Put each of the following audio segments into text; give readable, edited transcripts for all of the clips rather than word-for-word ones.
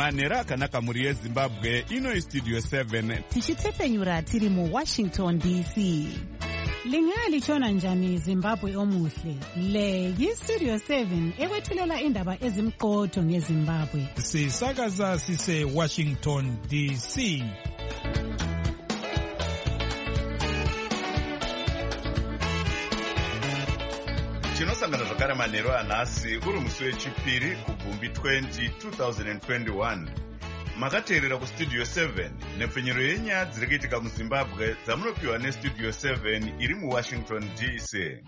Manhero akanaka muri yeZimbabwe, ino Studio 7. Tichitefenyura tiri mu Washington DC. Lingalitshona njani Zimbabwe omuhle? Le yi-Studio 7 ekwethulela indaba ezimqotho ngeZimbabwe. Sisakaza sise Washington DC. Tinosangana zvakare manhero anhasi uri musi wechipiri kuGumbi 2021. Makateerera kuStudio 7 nepfenyero yenyaya dziri kuitika muZimbabwe dzamunopiwa neStudio 7 iri muWashington DC.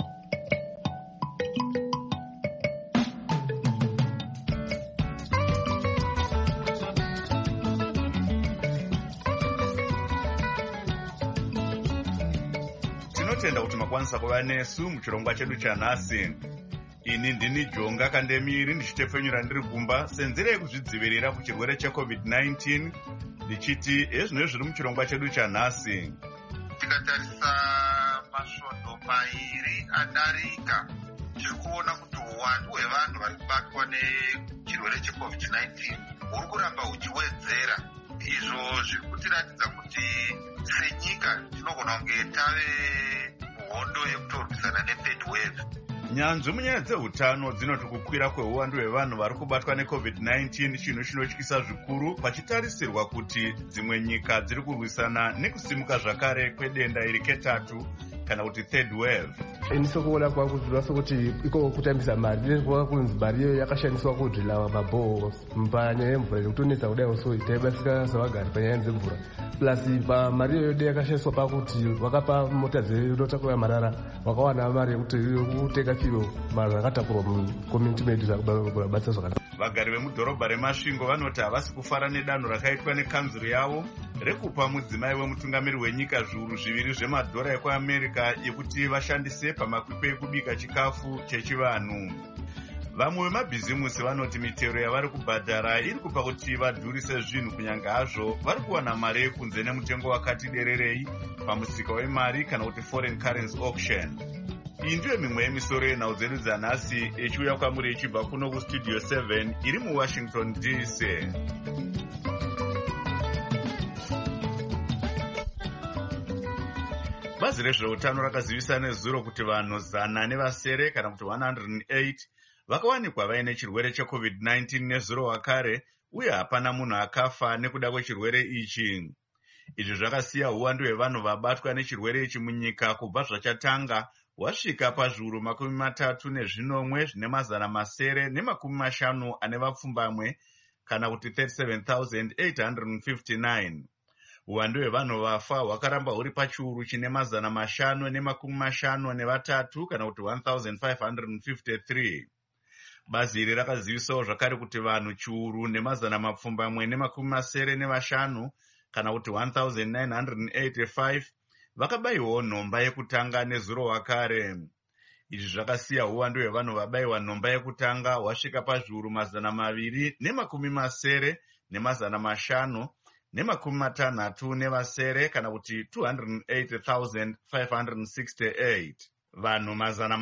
Tinotenda kuti makwanisa kuva nesu muchirongwa chedu chanhasi. Ini ndini Jonga Kandemiri ndichitefenyura ndiri kumba senzira yekuzvidzivirira kuchirwere cheCovid-19 ndichiti ezvino zviri muchirongwa chedu chanhasi. Tikatarisa masvondo mairi adarika, tiri kuona kuti uwandu hwevanhu vari kubatwa nechirwere cheCovid-19 huri kuramba huchiwedzera. Izvo zviri kutiratidza kuti senyika tinogona kunge tave muhondo yekutorwisana nethird wave. Nyanzvi munyaya dzehutano dzinoti kukwira kweuwandu hwevanhu vari kubatwa neCovid-19 chinhu chinotyisa zvikuru, pachitarisirwa kuti dzimwe nyika dziri kurwisana nekusimuka zvakare kwedenda iri ketatu kana kuti third wave. Inisokuona kwakuti sokuti iko kutambisa mari nezvikuwa kunzi mari iyo yakashandiswa kudrila mabhoho panyaya yemvura nekutonetsa kudai uso taibasika savagari panyaya dzemvura. Plus mari iyo yode yakashandiswa pakuti wakapa mota dzinotakura marara wakawana mari yekuti kutenga firo marara akatakurwa mucommunity medu zvakubatsira zvakanaka. Vagari vemudhorobha reMasvingo vanoti havasi kufara nedanho rakaitwa nekanzuro yavo rekupa mudzimai wemutungamiri wenyika zviuru 2 zvemadhora ekuAmerica yekuti vashandise pamakwikwi ekubika chikafu chechivanhu. Vamwe vemabhizimusi vanoti mitero yavari kubhadhara iri kupa kuti vadhurise zvinhu kunyange hazvo vari kuwana mari yekunze nemutengo wakati dererei pamusika wemari kana kuti foreign currency auction. Iyi ndiyo mimwe yemisoro yenhau dzedu dzanhasi ichiuya kwamuri ichibva kuno kuStudio 7 iri muWashington DC. Bazi rezveutano rakazivisa nezuro kuti vanhu 100 kana kuti 108 vakawanikwa vaine chirwere cheCovid-19 nezuro wakare, uye hapana munhu akafa nekuda kwechirwere ichi. Izvi zvakasiya uwandu hwevanhu vabatwa nechirwere ichi munyika kubva zvachatanga wasvika pazviuru 34,950 ane vapfumbamwe kana kuti 37,859. Uwandu hwevanhu vafa hwakaramba huri pachiuru chine 553 kana kuti 1,553. Bazi iri rakazivisawo zvakare kuti vanhu chiuru ne1,705 kana kuti 1,985 vakabayiwawo nhomba yekutanga nezuro wakare. Izvi zvakasiya uwandu hwevanhu vabayiwa nhomba yekutanga hwasvika pazviuru 200,560 kana kuti 280,568. Vanhu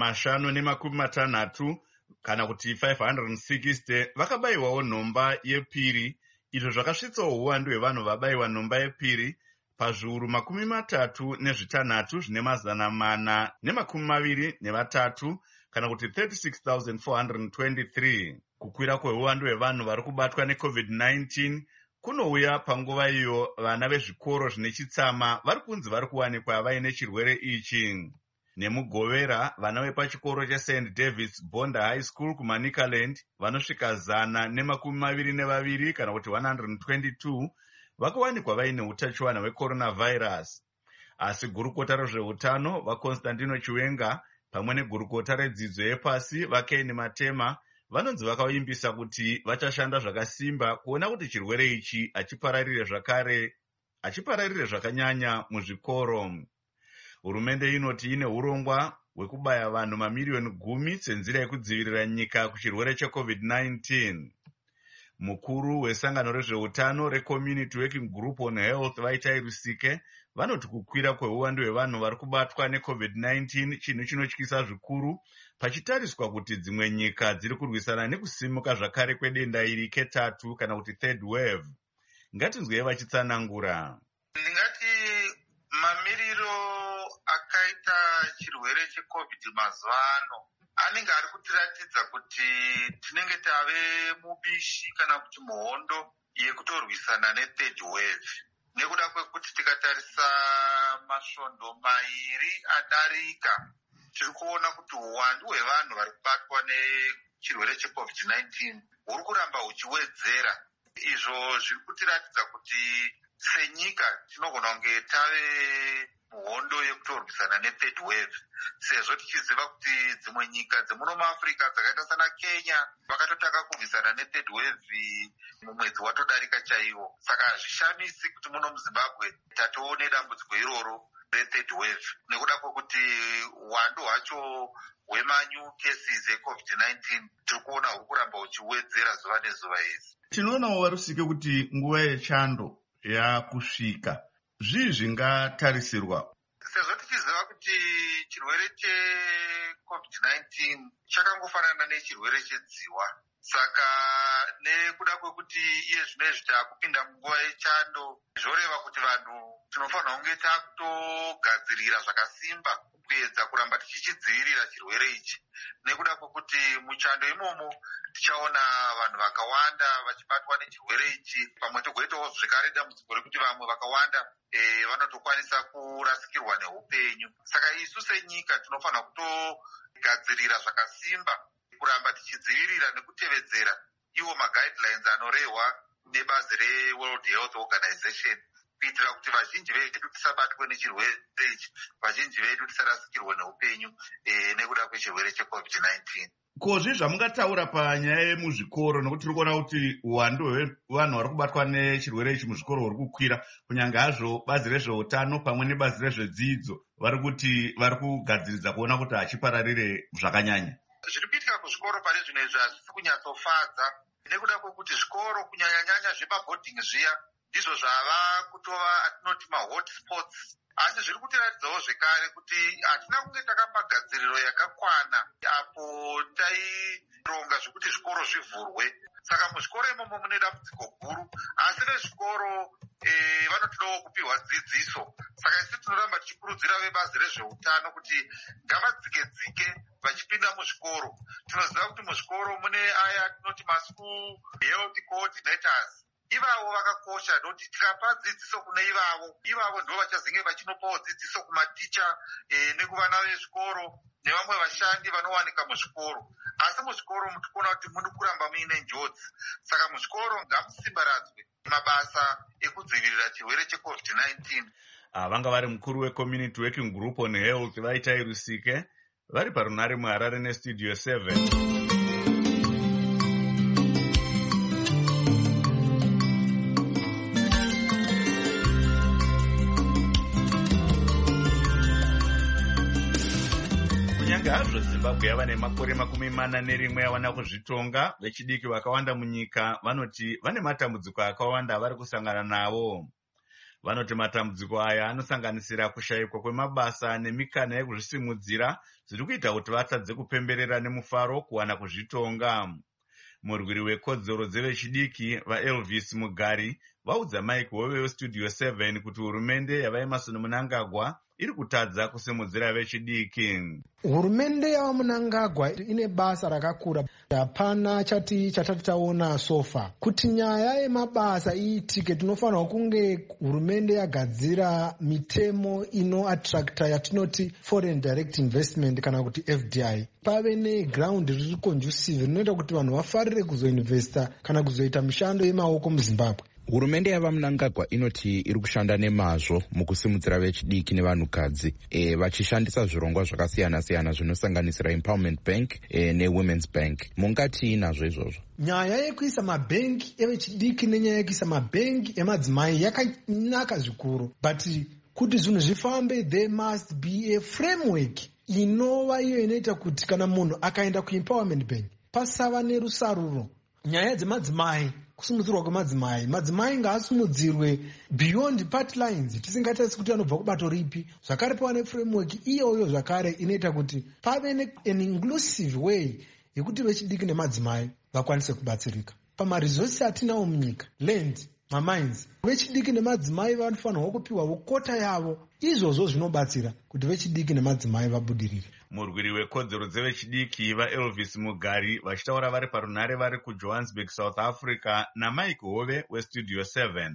560 kana kuti 560 vakabayiwawo nhomba yepiri. Izvo zvakasvitsawo uwandu hwevanhu vabayiwa nhomba yepiri pazviuru 36 zvine 423 kana kuti 36,423. Kukwira kweuwandu hwevanhu vari kubatwa neCovid-19 kunouya panguva iyo vana vezvikoro zvine chitsama vari kunzi vari kuwanikwa vaine chirwere ichi. Nemugovera, vana vepachikoro cheSt David's Bonda High School kuManicaland vanosvika 122 kana kuti 122 vakawanikwa vaine utachiwana hwecoronavirus. Asi gurukota rezveutano vaConstantino Chiwenga pamwe negurukota redzidzo yepasi vaKeni Matema vanonzi vakaimbisa kuti vachashanda zvakasimba kuona kuti chirwere ichi hachipararire zvakanyanya muzvikoro. Hurumende inoti ine urongwa hwekubaya vanhu mamiliyoni 10 senzira yekudzivirira nyika kuchirwere cheCovid-19. Mukuru wesangano rezveutano reCommunity Working Group on Health Vaitai Rusike vanoti kukwira kweuwandu hwevanhu vari kubatwa neCovid-19 chinhu chinotyisa zvikuru, pachitariswa kuti dzimwe nyika dziri kurwisana nekusimuka zvakare kwedenda iri ketatu kana kuti third wave. Ngatinzwei vachitsanangura. Ndingati mamiriro akaita chirwere cheCovid mazuva ano anenge ari kutiratidza kuti tinenge tave mubishi kana kuti muhondo yekutorwisana nethird wave. Nekuda kwekuti tikatarisa masvondo mairi adarika, tiri kuona kuti uwandu hwevanhu vari kubatwa nechirwere cheCovid-19 huri kuramba huchiwedzera. Izvo zviri kutiratidza kuti senyika tinogona kunge tave muhondo yekutorwisana nethird wave, sezvo tichiziva kuti dzimwe nyika dzemuno muAfrica dzakaita sana Kenya vakatotanga kurwisana nethird wave mumwedzi watodarika chaiwo. Saka hazvishamisi kuti muno muZimbabwe tatoone dambudziko iroro rethird wave, nekuda kwekuti uwandu hwacho hwemanyu cases eCovid-19 tiri kuona huri kuramba huchiwedzera zuva nezuva idzi. Tinoonawo Warusike kuti nguva yechando yakusvika. Zvii zvingatarisirwa? Sezvo tichiziva kuti chirwere cheCovid-19 chakangofanana nechirwere chedziwa. Saka nekuda kwekuti iye zvinezvi taakupinda munguva yechando, zvoreva kuti vanhu tinofanira kunge taakutogadzirira zvakasimba kuedza kuramba tichichidzivirira chirwere ichi. Nekuda kwekuti muchando imomo tichaona vanhu vakawanda vachibatwa nechirwere ichi, pamwe togoitawo zvekare dambudziko rekuti vamwe vakawanda vanotokwanisa kurasikirwa neupenyu. Saka isu senyika tinofanira kutogadzirira zvakasimba kuramba tichidzivirira nekutevedzera iwo maguidelines anorehwa nebazi reWorld Health Organization, kuitira kuti vazhinji vedu tisabatwe nechirwere ichi, vazhinji vedu tisarasikirwe neupenyu nekuda kwechirwere cheCovid-19. Kozvi zvamungataura panyaya yemuzvikoro, nokuti tiri kuona kuti uwandu hwevanhu vari kubatwa nechirwere ichi muzvikoro huri kukwira, kunyange hazvo bazi rezveutano pamwe nebazi rezvedzidzo vari kuti vari kugadziridza kuona kuti hachipararire zvakanyanya. Zviri kuitika kuzvikoro pane zvino izvi hazvisi kunyatsofadza, nekuda kwekuti zvikoro kunyanya-nyanya zvemabhodhingi zviya ndizvo zvava kutova atinoti mahotspots. Asi zviri kutiratidzawo zvekare kuti hatina kunge takapagadziriro yakakwana apo taironga zvekuti zvikoro zvivhurwe. Saka muzvikoro imomo mune dambudziko guru, asi vezvikoro vanotodawo kupiwa dzidziso. Saka isi tinoramba tichikurudzira vebazi rezveutano kuti ngavadzike-dzike vachipinda muzvikoro. Tinoziva kuti muzvikoro mune aya tinoti maschool health coordinators. Ivavo vakakosha nekuti tikapa dzidziso kune ivavo ndo vachazenge vachinopawo dzidziso kumaticha nekuvana vezvikoro nevamwe vashandi vanowanika muzvikoro. Asi muzvikoro tikuona kuti muri kuramba muine njodzi. Saka muzvikoro ngamusimbaradzwe mabasa ekudzivirira chirwere cheCovid-19. Vanga vari mukuru weCommunity Working Group on Health Vaitai Rusike vari parunare muHarare neStudio 7. Hazvo Zimbabwe yava nemakore 41 yawana kuzvitonga, vechidiki vakawanda munyika vanoti vane matambudziko akawanda avari kusangana nawo. Vanoti matambudziko aya anosanganisira kushayikwa kwemabasa nemikana yekuzvisimudzira zviri kuita kuti vatadze kupemberera nemufaro kuwana kuzvitonga. Murwiri wekodzero dzevechidiki vaElvis Mugari vaudza Mike Hove weStudio 7 kuti hurumende yavaEmmerson Mnangagwa iri kutadza kusimudzira vechidiki. Hurumende yavaMnangagwa ine basa rakakura. Hapana chatati taona sofa. Kuti nyaya yemabasa iitike, tinofanira kunge hurumende yagadzira mitemo inoattracta yatinoti foreign direct investment kana kuti FDI. Pave neground riri conducive rinoita kuti vanhu vafarire kuzoinvesta kana kuzoita mishando yemaoko muZimbabwe. Hurumende yavaMnangagwa inoti iri kushanda nemazvo mukusimudzira vechidiki nevanhukadzi vachishandisa zvirongwa zvakasiyana-siyana zvinosanganisira Empowerment Bank neWomen's Bank. Mungati nazvo izvozvo? Nyaya yekuisa mabhengi evechidiki nenyaya yekuisa mabhengi emadzimai yakanaka zvikuru, but kuti zvinhu zvifambe there must be a framework inova iyo inoita kuti kana munhu akaenda kuEmpowerment Bank pasava nerusaruro. Nyaya dzemadzimai kusimudzirwa kwemadzimai. Madzimai ngaasimudzirwe beyond party lines, tisingatarisi kuti anobva kubato ripi. Zvakare pava neframework iyoyo zvakare inoita kuti pave an inclusive way yekuti vechidiki nemadzimai vakwanise kubatsirika pamaresources atinawo munyika, land, mamines. Vechidiki nemadzimai vanofanirwa kupiwawo kota yavo. Izvozvo zvinobatsira kuti vechidiki nemadzimai vabudirire. Murwiri wekodzero dzevechidiki vaElvis Mugari vachitaura vari parunhare vari kuJohannesburg, South Africa, naMike Hove weStudio 7.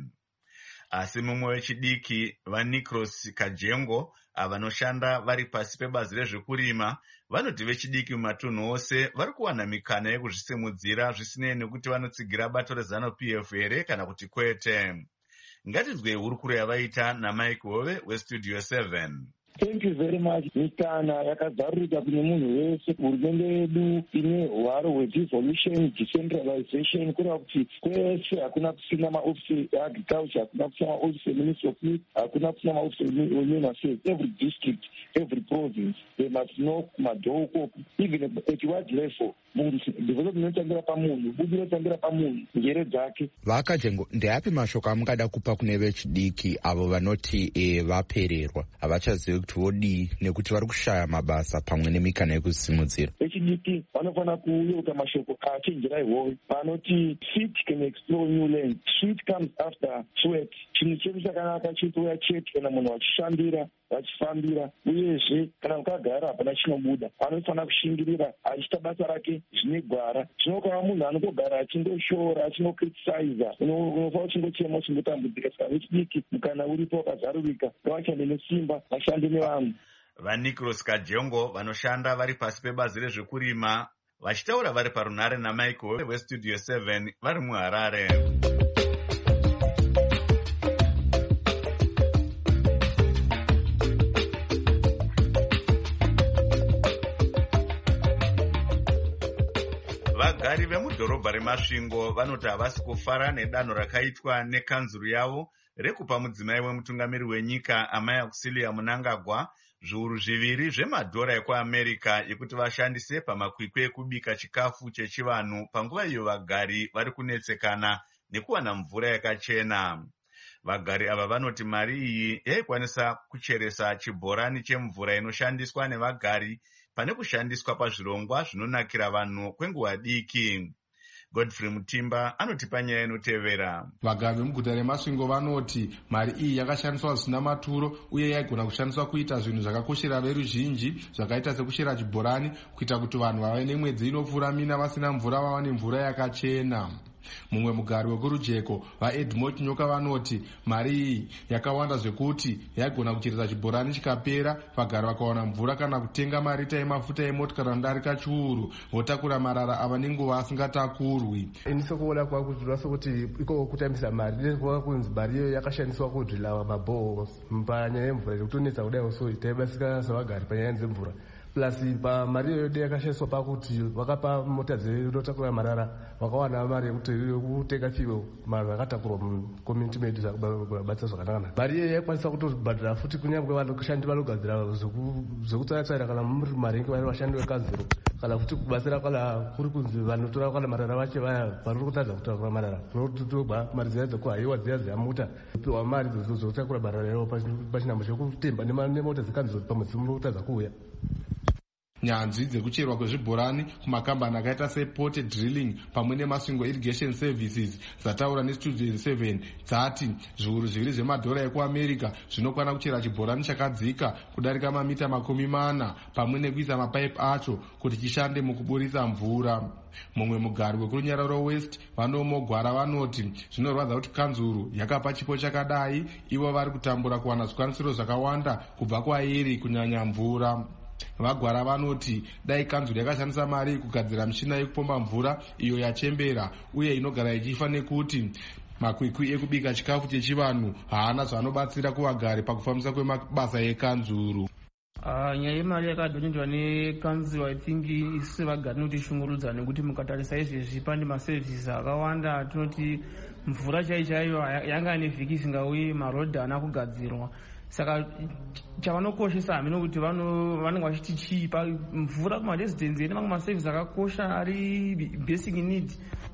Asi mumwe wechidiki vaNicros Kajengo vanoshanda vari pasi pebazi rezvekurima vanoti vechidiki mumatunhu ose vari kuwana mikana yekuzvisimudzira zvisinei nekuti vanotsigira bato reZANU-PF here kana kuti kwete. Ngatinzwe hurukuro yavaita naMike Hove weStudio 7. Thank you very much. Mikana yakazarurika kune munhu wese. Hurumende yedu ine hwaro hwedevolution, decentralization, kureva kuti kwese hakuna kusina maofisi eagriculture, hakuna kusina maofisi eministry of youth, hakuna kusina maofisi ehuman affairs. Every district, every province, they must know madhoko, even at wide level. Development inotambira pamunhu, budu inotambira pamunhu, njere dzake. Vakajengo, ndeapi mashoko amungada kupa kune vechidiki avo vanoti vapererwa, havachazivi kuti vodii nekuti vari kushaya mabasa pamwe nemikana yekuzisimudzira? Vechidiki vanofana kuyeuka mashoko achenjerai hove, vanoti feet can explore new land, sweat comes after sweat. Chinhu chedu chakanaka chitouya chete kana munhu vachishandira, vachifambira, uyezve kana ukagara hapana chinobuda. Anofana kushingirira achiita basa rake zvine gwara. Zvinokaa munhu anotogara achindoshora, achindokriticiza, unofa uchingochema, uchingotambudzika. Saka vechidiki mukana uripo wakazarurika, ngavashande nesimba, vashande nevanhu. VaNicros Kajengo vanoshanda vari pasi pebazi rezvekurima vachitaura vari parunhare naMike Hove weStudio 7 vari muHarare. Vagari vemudhorobha reMasvingo vanoti havasi kufara nedanho rakaitwa nekanzuru yavo rekupa mudzimai wemutungamiri wenyika Amai Auxilia Mnangagwa zviuru 2 zvemadhora ekuAmerica ekuti vashandise pamakwikwi ekubika chikafu chechivanhu panguva iyo vagari vari kunetsekana nekuwana mvura yakachena. Vagari ava vanoti mari iyi yaikwanisa kucheresa chibhorani chemvura inoshandiswa nevagari pane kushandiswa pazvirongwa zvinonakira vanhu kwenguva diki. Godfrey Mutimba anotipa nyaya inotevera. Vagari vemuguta reMasvingo vanoti mari iyi yakashandiswa zvisina maturo uye yaigona kushandiswa kuita zvinhu zvakakoshera veruzhinji zvakaita sekushera chibhorani kuita kuti vanhu vave nemwedzi inopfuura mina vasina mvura vawane mvura yakachena. Mumwe mugari wekurujeko vaEdmond Nyoka vanoti mari iyi yakawanda zvekuti yaigona kucheresa chibhorani chikapera vagari vakawana mvura kana kutenga marita emafuta emotikari anodarika chiuru votakura marara ava nenguva asingatakurwi. Inisokuona kwakuti sokuti iko kutambisa mari ndezwa kunzi mari iyo yakashandiswa kudrila mabhoho panyaya yemvura kutonetsa kudai so taibasika savagari panyaya dzemvura. Plus mari iyo yakashandiswa pakuti vakapa mota dzinotakura marara vakawana mari yekuti kutenga chiwo mari vakatakurwa mucommunity medu zvakubatsira zvakanaka. Mari iyo yaikwanisa kutobhadhara futi kunyangwe vanoshandi vanogadzira zvekutsaratsaira kana muri marengi vari vashandi vekanzuro kana futi kubatsira kana kuri kunzi vanotora kana marara vache vaya vari kutadza kutakura marara tinotogba mari dziya dzekuhaiwa dziya dzamota kupiwa mari dzotakura marara yavo pachinhambo chekutemba nemota dzekanzuro pamwe dzinotadza kuuya. Nyanzvi dzekucherwa kwezvibhorani kumakambani akaita sePort Drilling pamwe neMasvingo Irrigation Services dzataura neStudio 7 dzati zviuru 2 zvemadhora ekuAmerica zvinokwana kuchera chibhorani chakadzika kudarika mamita 40 pamwe nekuisa mapaipi acho kuti chishande mukuburitsa mvura. Mumwe mugari wekurunyararo West vanomogwara vanoti zvinorwadza kuti kanzuru yakapa chipo chakadai ivo vari kutambura kuwana zvikwanisiro zvakawanda kubva kwairi kunyanya mvura. Vagwara vanoti dai kanzuru yakashandisa mari kugadzira mishina yekupomba mvura iyo yachembera uye inogara ichifa nekuti makwikwi ekubika chikafu chechivanhu haana zvanobatsira kuvagari pakufambisa kwemabasa ekanzuru. Nyaya yemari yakadhonedzwa nekanzuru I think isi vagari notishungurudza nekuti mukatarisa izvezvi pane maservices akawanda tinoti mvura chaiyo yanga nevhiki isingauyi marodhi haana kugadzirwa. Saka chavanokoshesa hami nokuti vanenge vachiti chipa mvura kumaresidhenzi ine mamwe maservice akakosha ari basic need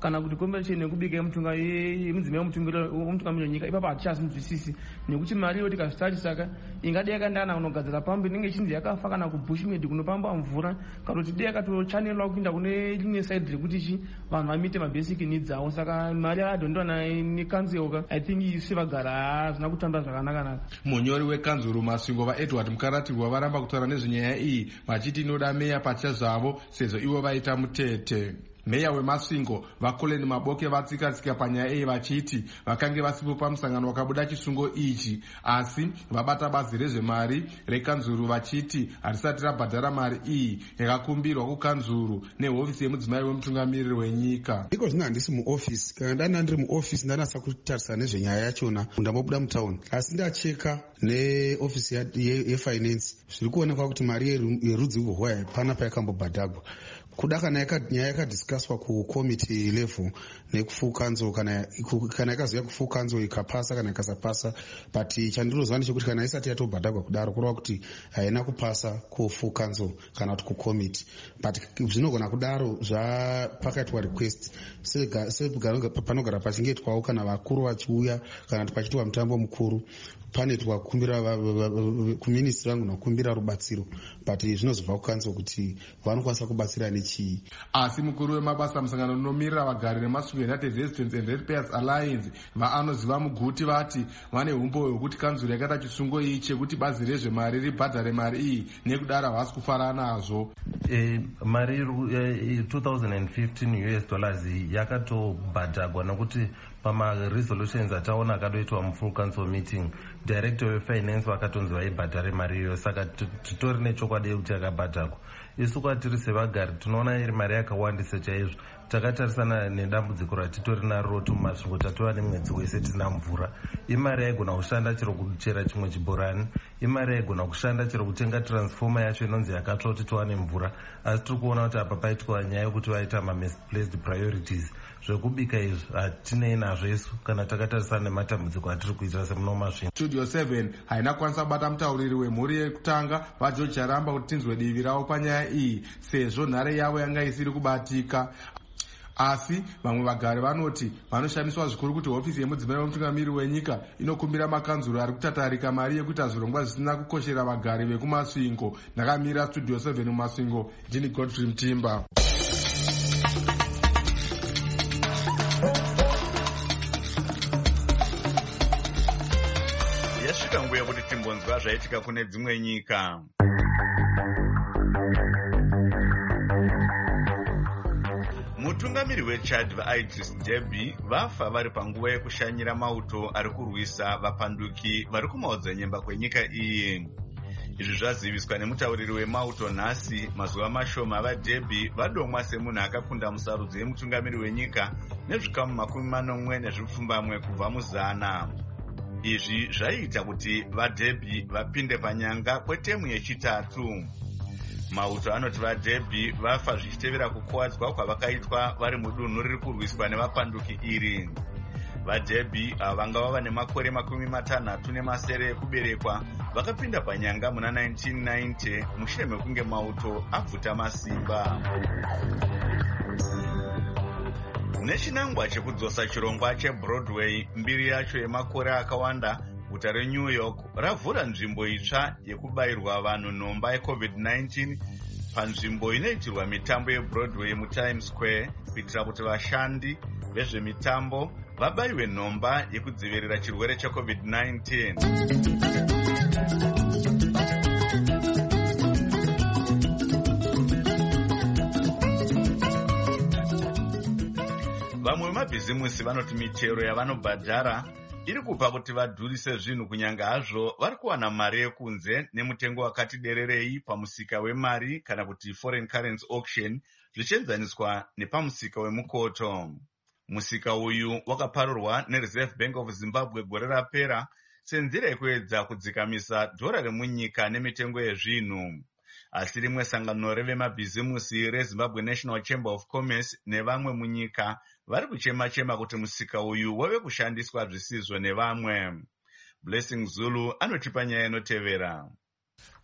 kana kuti compensation yekubika yemudzimai womutungamiri wenyika, ipapo hatichazinzwisisi nekuti mari iyo tikazvitarisaka ingade yakandana kunogadzira pambi inenge ichinzi yakafa, kana kubushmed kunopamba mvura, kana kuti dei yakatochanelwa kuinda kune rimwe side rekuti vanhu vamite mabasic needs avo. Saka mari yakadhondiwa nekanzuro I think isu vagara hazvina kutamba zvakanaka. Munyori wekanzuro Masvingo vaEdward Mukaratirwa varamba kutaura nezvenyaya iyi vachiti inoda meya pacha zvavo sezvo ivo vaita mutete. Meya weMasvingo vaColin Maboke vatsika-tsika panyaya iyi vachiti vakange vasipo pamusangano wakabuda chisungo ichi, asi vabata bazi rezvemari rekanzuro vachiti harisati rabhadhara mari iyi yakakumbirwa kukanzuro nehofisi yemudzimai wemutungamiriri wenyika. Iko zvino handisi muofisi, kana ndana ndiri muofisi ndanasa kutarisana nezvenyaya yachona ndambobuda mutauni, asi ndacheka neofisi yefinance zviri kuonekwa kuti mari yerudzi rwohwaya hapana payakambobhadhagwa. Kuda kana nyaya yakadhiskaswa kukomiti level nekufukanzo kana yakazouya kufukanzo ikapasa kana ikasapasa, but chandiroziva ndechekuti kana isati yatobhadhagwa kudaro kureva kuti haina kupasa kufukanzo kana kuti kukomiti, but zvinogona kudaro zvapakaitwa request panogara pachingetwawo kana vakuru vachiuya kana kuti pachiitwa mutambo mukuru panoitwa kukumbira kuministri vangu nakukumbira rubatsiro, but zvinozobva kukanzwa kuti vanokwanisa kubatsira nechii. Asi mukuru wemabasa musangano unomirira vagari nemasvingo United Residents and Ratepayers Alliance vaanoziva muguti vati vane umbo hwekuti kanzuro yakaita chisungo iyi chekuti bazi rezvemari ribhadhare mari iyi nekudaro havasi kufara nazvo. Mari $2015 yakatobhadhagwa nokuti pama-resolutions ataona akadoitwa mufull council meeting, director wefinance vakatonzi vaibhadhare mari iyoyo, saka titori nechokwadi kuti yakabhadhagwa. Isu kwatiri sevagari tinoona iri mari yakawandisa chaizvo. Takatarisana nedambudziko ratitori naro tumasvingo tatova nemwedzi wese tisina mvura. Imari yaigona kushanda chero kuchera chimwe chibhorani, imari yaigona kushanda chero kutenga transformer yacho inonzi yakatsva kuti tiwane mvura, asi tiri kuona kuti apa paitwa nyaya yekuti vaita ma-misplaced priorities. Zvekubika izvi hatinei nazvo isu kana takatarisana nematambudziko atiri kuitira semuno Masvingo. Studio 7 haina kwanisa kubata mutauriri wemhuri yekutanga vaGeorge Aramba kuti tinzwe divi ravo panyaya iyi sezvo nhare yavo yanga isiri kubatika. Asi vamwe vagari vanoti vanoshandiswa zvikuru kuti hofisi yemudzimai wemutungamiriri wenyika inokumbira makanzuro ari kutatarika mari yekuita zvirongwa zvisina kukoshera vagari vekuMasvingo. Ndakamira Studio 7 muMasvingo, ndini Godfrey Mtimba. Yasvika nguva yekuti timbonzwa zvaitika kune dzimwe nyika. Mutungamiri weChad vaIdris Deby vafa vari panguva yekushanyira mauto ari kurwisa vapanduki vari kumaodzanyemba kwenyika iyi. Izvi zvaziviswa nemutauriri wemauto nhasi mazuva mashoma vaDeby vadomwa semunhu akakunda musarudzo yemutungamiri wenyika nezvikamu 40 kubva muzana. Izvi zvaiita kuti vaDeby vapinde panyanga kwetemu yechitatu. Mauto anoti vaDeby vafa zvichitevera kukuvadzwa kwavakaitwa vari mudunhu riri kurwiswa nevapanduki iri. VaDeby vanga vava nemakore 60 ekuberekwa vakapinda panyanga muna 1990 mushure mekunge mauto abvuta masimba. Nechinangwa chekudzosa chirongwa cheBroadway, mbiri yacho yemakore akawanda, guta reNew York ravhura nzvimbo itsva yekubayirwa vanhu nhomba yeCovid-19 panzvimbo inoitirwa mitambo yeBroadway muTimes Square kuitira kuti vashandi vezvemitambo vabayiwe nhomba yekudzivirira chirwere cheCovid-19. Vamwe vemabhizimusi vanoti michero yavanobhadhara iri kupa kuti vadhurise zvinhu kunyanga hazvo vari kuwana mari yekunze nemutengo wakati dererei pamusika wemari kana kuti foreign currency auction zvichienzaniswa nepamusika wemukoto. Musika uyu wakaparurwa neReserve Bank of Zimbabwe gore rapera senzira yekuedza kudzikamisa dhora remunyika nemitengo yezvinhu. Asi rimwe sangano revemabhizimusi reZimbabwe National Chamber of Commerce nevamwe munyika vari kuchema-chema kuti musika uyu wave kushandiswa zvisizvo nevamwe. Blessing Zulu anotipa nyaya inotevera.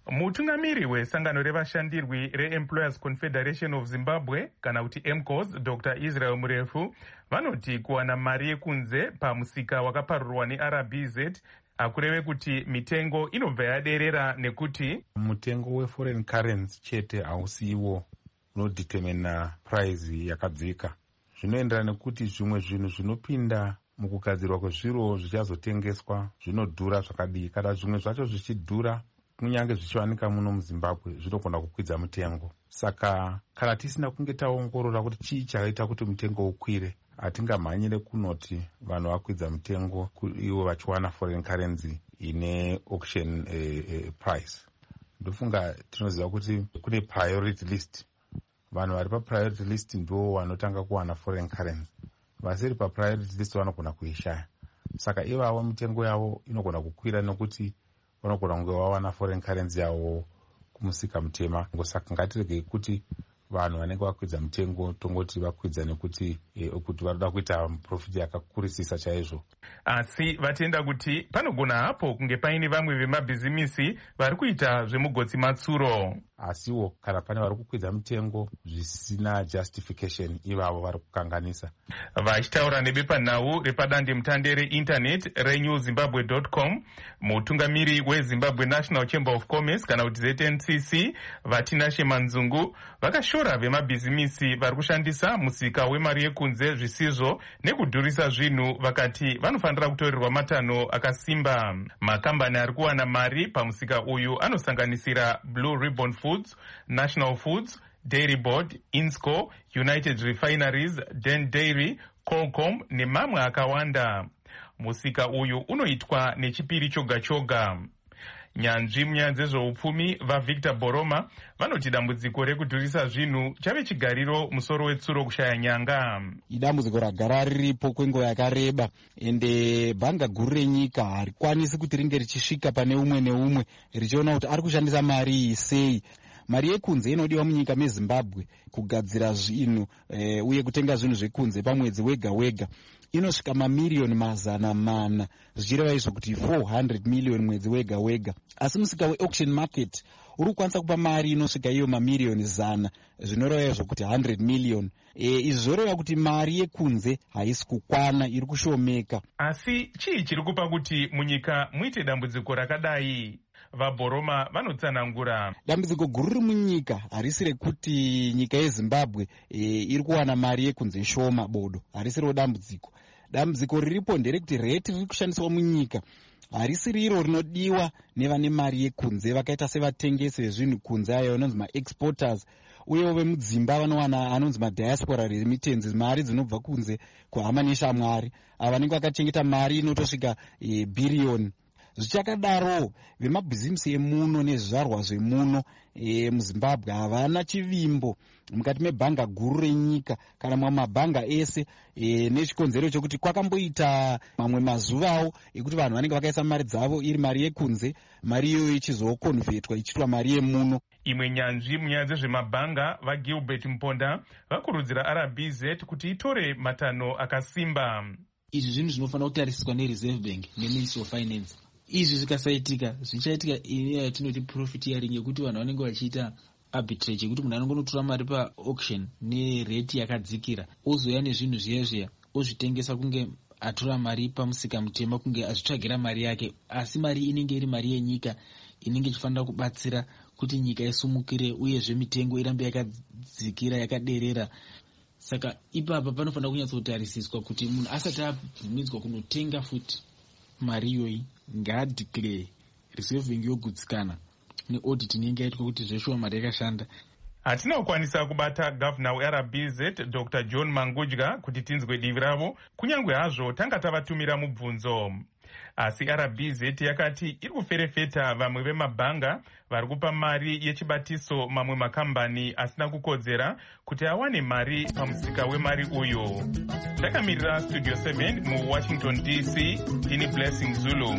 Mutungamiri wesangano revashandirwi reEmployers Confederation of Zimbabwe kana kuti EMCOS, Dr. Israel Murefu, vanoti kuwana mari yekunze pamusika wakaparurwa neRBZ akureve kuti mitengo inobva yaderera nekuti mutengo weforeign currency chete hausiwo unodetermina price yakadzika. Zvinoenderana nekuti zvimwe zvinhu zvinopinda mukugadzirwa kwezviro zvichazotengeswa zvinodhura zvakadii. Kana zvimwe zvacho zvichidhura kunyange zvichiwanika muno muZimbabwe zvinogona kukwidza mutengo. Saka kana tisina kunge taongorora kuti chii chakaita kuti mutengo ukwire, hatingamhanyire kunoti vanhu vakwidza mutengo ivo vachiwana foreign currency ine auction price. Ndofunga tinoziva kuti kune priority list. Vanhu vari papriority list ndo vanotanga kuwana foreign currency. Vasiri papriority list vanogona kuishaya. Saka ivavo mitengo yavo inogona kukwira nekuti vanogona kunge vawana foreign currency yavo kumusika mutema. Saka ngatiregei kuti vanhu vanenge vakwidza mutengo tongoti vakwidza nekuti kuti varoda kuita profit yakakurisisa chaizvo. Asi vatenda kuti panogona hapo kunge paine vamwe vemabhizimisi vari kuita zvemugotsi matsuro. Asiwo kana pane vari kukwidza mutengo zvisina justification, ivavo vari kukanganisa. Vachitaura nebepanhau repadande mutande reinternet renewzimbabwe.com, mutungamiri weZimbabwe National Chamber of Commerce kana kuti ZNCC Vatinashe Manzungu vakashora vemabhizimisi vari kushandisa musika wemari yekunze zvisizvo nekudhurisa zvinhu, vakati vanofanira kutorerwa matanho akasimba. Makambani ari kuwana mari pamusika uyu anosanganisira Blue Ribbon Foods, National Foods, Dairy Board, Insco, United Refineries, Den Dairy, Colcom nemamwe akawanda. Musika uyu unoitwa nechipiri choga choga. Nyanzvi munyaya zveupfumi vaVictor Boroma vanoti dambudziko rekudhurisa zvinhu chave chigariro musoro wetsuro kushaya nyanga. Idambudziko ragara riripo kwenguva yakareba, ende bhanga guru renyika harikwanisi kuti ringe richisvika pane umwe neumwe richiona kuti ari kushandisa mari iyi sei. Mari yekunze inodiwa munyika meZimbabwe kugadzira zvinhu uye kutenga zvinhu zvekunze pamwedzi wega wega inosvika mamiliyoni 400, zvichireva izvo kuti 400 million mwedzi wega wega. Asi musika weauction market uri kukwanisa kupa mari inosvika iyo mamiliyoni 100, zvinoreva izvo kuti 100 million. Izvi zvoreva kuti mari yekunze haisi kukwana, iri kushomeka. Asi chii chiri kupa kuti munyika muite dambudziko rakadai? VaBoroma vanotsanangura. Dambudziko guru riri munyika harisi rekuti nyika yeZimbabwe iri kuwana mari yekunze shoma bodo, harisiro dambudziko. Dambudziko riripo nderekuti reti riri kushandiswa munyika harisi riro rinodiwa nevane mari yekunze vakaita sevatengesi vezvinhu kunze ayo vanonzi maexporters, uyewo vemudzimba vanowana anonzi madiaspora remittenzi, mari dzinobva kunze kuhama neshamwari, ava vanenge vakachengeta mari inotosvika billion. Zvichakadaro vemabhizimisi emuno nezvizvarwa zvemuno muZimbabwe havana chivimbo mukati mebhanga guru renyika kana mumabhanga ese, nechikonzero chokuti kwakamboita mamwe mazuvawo ekuti vanhu vanenge vakaisa mari dzavo iri mari yekunze, mari iyoyo ichizokonvertwa ichiitwa mari yemuno. Imwe nyanzvi munyaya dzezvemabhanga vaGilbert Mponda vakurudzira RBZ kuti itore matanho akasimba. Izvi zvinhu zvinofanira kutarisiswa neReserve Bank neMinistry of Finance. Izvi zvikasaitika zvichaitika ine yatinoti profiteering, yekuti vanhu vanenge vachiita arbitrage, yekuti munhu anongonotora mari paauction nereti yakadzikira ozoya nezvinhu zviya zviya ozvitengesa kunge atora mari pamusika mutema kunge azvitsvagira mari yake, asi mari inenge iri mari yenyika inenge ichifanira kubatsira kuti nyika isumukire uyezve mitengo irambe yakadzikira yakaderera. Saka ipapa panofanira kunyatsotarisiswa kuti munhu asati abvumidzwa kunotenga futi mari iyoyi ngaadeclare, Reserve Bank yogutsikana neaudit inenge yaitwa kuti zveshuwa mari yakashanda. Hatina kukwanisa kubata gavana weRBZ Dr. John Mangudya kuti tinzwe divi ravo, kunyangwe hazvo tanga tavatumira mubvunzo. Asi RBZ yakati iri kuferefeta vamwe vemabhanga vari kupa mari yechibatiso mamwe makambani asina kukodzera kuti awane mari pamusika wemari uyu. Takamirira Studio 7 muWashington DC, ini Blessing Zulu.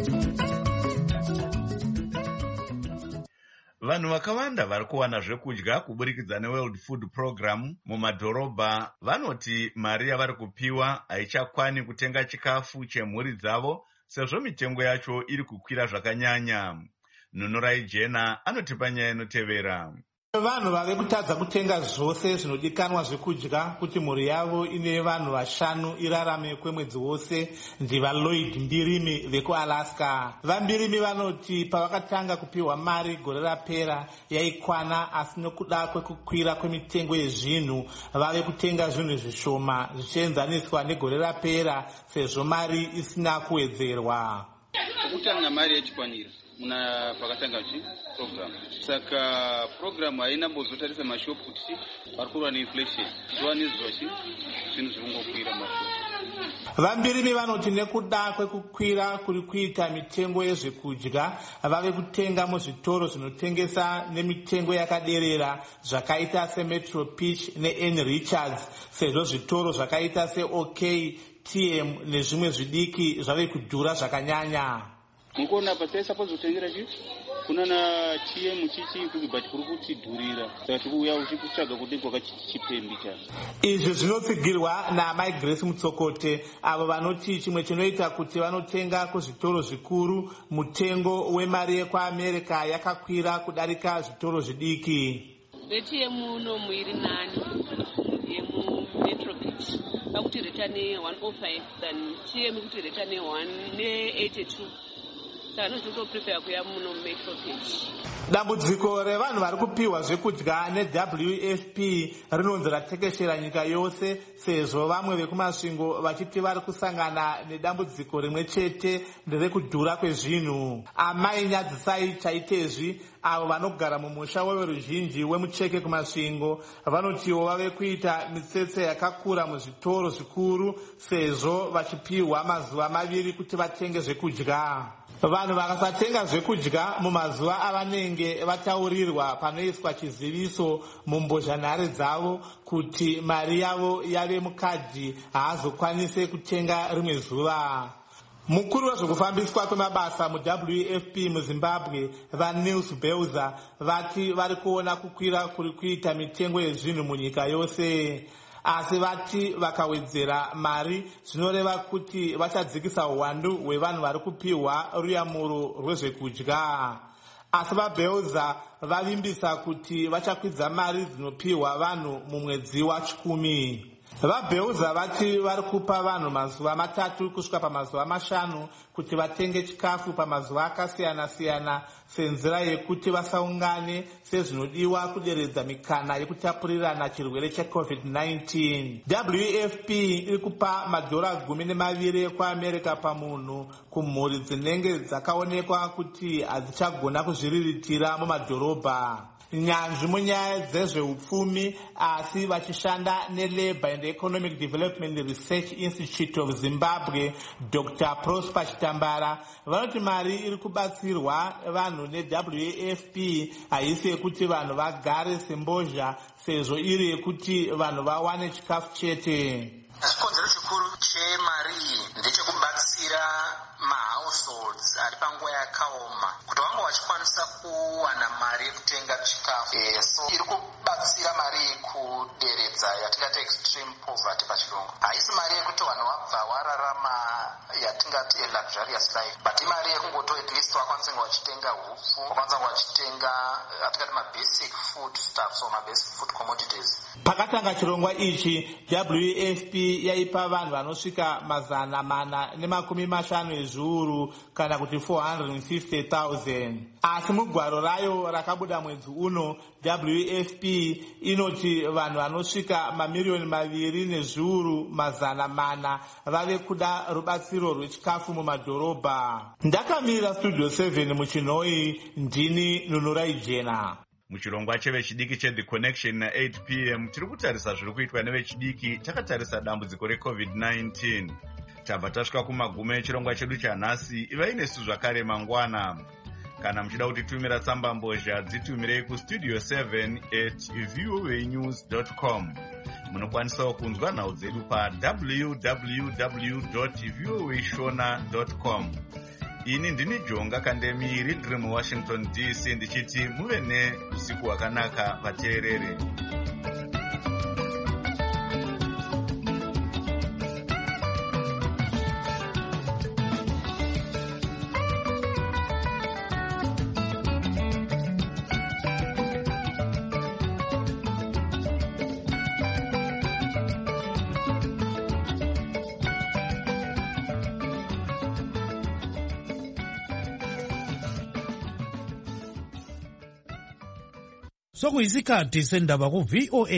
Vanhu vakawanda vari kuwana zvekudya kuburikidza neWorld Food Program mumadhorobha vanoti mari yavari kupiwa haichakwani kutenga chikafu chemhuri dzavo sezvo mitengo yacho iri kukwira zvakanyanya. Nunurai Jena anotipa nyaya inotevera. Vanhu vave kutadza kutenga zvose zvinodikanwa zvekudya kuti mhuri yavo ine vanhu 5 irarame kwemwedzi wose ndivaLloyd Mbirimi vekuAlaska. VaMbirimi vanoti pavakatanga kupiwa mari gore rapera yaikwana, asi nokuda kwekukwira kwemitengo yezvinhu vave kutenga zvinhu zvishoma zvichienzaniswa negore rapera sezvo mari isina kuwedzerwa. Kutanga mari yachikwanira muna pakatanga program, saka program haina mbozotarisa mashopu kuti parikurwa neinflation zuva nezuva zvinhu zvikungokwira mashopu. VaMbirimi vanoti nekuda kwekukwira kuri kuita mitengo yezvekudya vave kutenga muzvitoro zvinotengesa nemitengo yakaderera zvakaita seMetro Pitch neN Richards, sezvo zvitoro zvakaita seOK, TM nezvimwe zvidiki zvave kudhura zvakanyanya. Mukuona pasai suppose kutengera chi kuna na TM chichi but kuri kutidhurira saka tikuuya uchikutsvaga kuti kwakachipembi chacho. Izvi zvinotsigirwa naMai Grace Mutsokote, avo vanoti chimwe chinoita kuti vanotenga kuzvitoro zvikuru mutengo wemari yekuAmerica yakakwira kudarika zvitoro zvidiki. TM nomu iri nani yemuMetro Pitch pakuti reta ne105 than TM kuti reta ne182. Dambudziko revanhu vari kupiwa zvekudya neWFP rinonzi ratekeshera nyika yose, sezvo vamwe vekumasvingo vachiti vari kusangana nedambudziko rimwe chete nderekudhura kwezvinhu. Amai Nyadzisai Chaitezvi, avo vanogara mumusha weveruzhinji wemucheke kumasvingo, vanotiwo vave kuita mitsetse yakakura muzvitoro zvikuru sezvo vachipiwa mazuva 2 kuti vatenge zvekudya. Vanhu vakasatenga zvekudya mumazuva avanenge vataurirwa panoiswa chiziviso mumbozhanhare dzavo kuti mari yavo yave mukadhi haazokwanise kutenga rimwe zuva. Mukuru wezvekufambiswa kwemabasa muWFP muZimbabwe vaNils Beuza vati vari kuona kukwira kuri kuita mitengo yezvinhu munyika yose, asi vati vakawedzera mari zvinoreva kuti vachadzikisa uwandu hwevanhu vari kupiwa ruyamuro rwezvekudya. Asi vaBeuza vavimbisa kuti vachakwidza mari dzinopiwa vanhu mumwedzi wa10. VaBeuza vati vari kupa vanhu mazuva 3 kusvika pamazuva 5 kuti vatenge chikafu pamazuva akasiyana-siyana senzira yekuti vasaungane sezvinodiwa kuderedza mikana yekutapurirana chirwere cheCovid-19. WFP iri kupa $12 ekuAmerica pamunhu kumhuri dzinenge dzakaonekwa kuti hadzichagona kuzviriritira mumadhorobha. Nyanzvi munyaya dzezveupfumi asi vachishanda neLabour and Economic Development Research Institute of Zimbabwe, Dr. Prosper Chitambara, vanoti mari iri kubatsirwa vanhu neWFP haisi yekuti vanhu vagare sembozha, sezvo iri yekuti vanhu vawane chikafu chete. Chikonzero chikuru chemari iyi ndechekubatsira mahouseholds ari panguva yakaoma kuti vange vachikwanisa kuwana mari yekutenga chikafu. So iri kubatsira mari yekuderedza yatingati extreme poverty pachirungu. Haisi mari yekuti vanhu vabva wararama yatingati luxurious life, but imari yekungoto at least vakwanisa kunge vachitenga hupfu, vakwanisa kunge vachitenga yatingati mabasic food stuffs or mabasic food commodities. Pakatanga chirongwa ichi, WFP yaipa vanhu vanosvika 450 ezviuru kana kuti 450,000. Asi mugwaro rayo rakabuda mwedzi uno, WFP inoti vanhu vanosvika 2,400,000 vave kuda rubatsiro rwechikafu mumadhorobha. Ndakamirira Studio 7 muChinoi, ndini Nunurai Jena. Muchirongwa chevechidiki cheThe Connection na 8 p.m. tiri kutarisa zviri kuitwa nevechidiki takatarisa dambudziko reCovid-19. Tabva tasvika kumagumo echirongwa chedu chanhasi. Ivai nesu zvakare mangwana. Kana muchida kutitumira tsamba mbozha dzitumirei kustudio 7@voanews.com. Munokwanisawo kunzwa nhau dzedu www.voashona.com. Ini ndini Jonga Kandemiri ndiri muWashington DC ndichiti muve neusiku hwakanaka vateereri. sokuyisikhathi sendaba ku-VOA